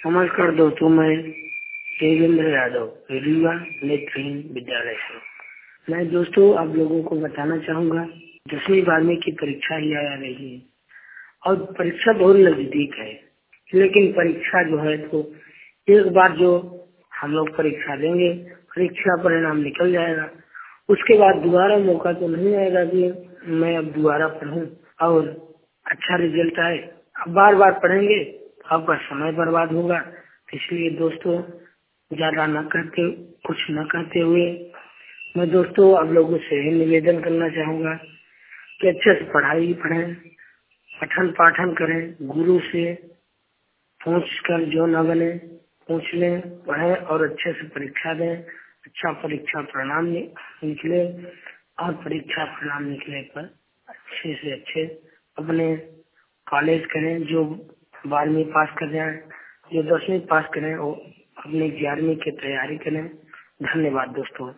नमस्कार दोस्तों, मैं देवेंद्र यादव रीवा नेत्रहीन विद्यालय से। मैं दोस्तों आप लोगों को बताना चाहूँगा 10वीं 12वीं की परीक्षा ही आ रही है और परीक्षा बहुत नजदीक है। लेकिन परीक्षा जो है तो एक बार जो हम लोग परीक्षा देंगे, परीक्षा परिणाम निकल जाएगा, उसके बाद दोबारा मौका तो नहीं आएगा कि मैं अब दोबारा पढ़ूं और अच्छा रिजल्ट आए। अब बार बार पढ़ेंगे तो आपका समय बर्बाद होगा। इसलिए दोस्तों ज्यादा न करके कुछ न करते हुए मैं दोस्तों आप लोगों से निवेदन करना चाहूँगा कि अच्छे से पढ़ाई पढ़ें, पठन पाठन करें, गुरु से पूछ कर जो न बने पूछ लें, पढ़ें और अच्छे से परीक्षा दें। अच्छा परीक्षा परिणाम निकले और परीक्षा परिणाम निकले पर अच्छे से अच्छे अपने कॉलेज करें। जो 12वीं पास कर जाए, जो 10वीं पास करें वो अपनी 11वीं की तैयारी करें। धन्यवाद दोस्तों।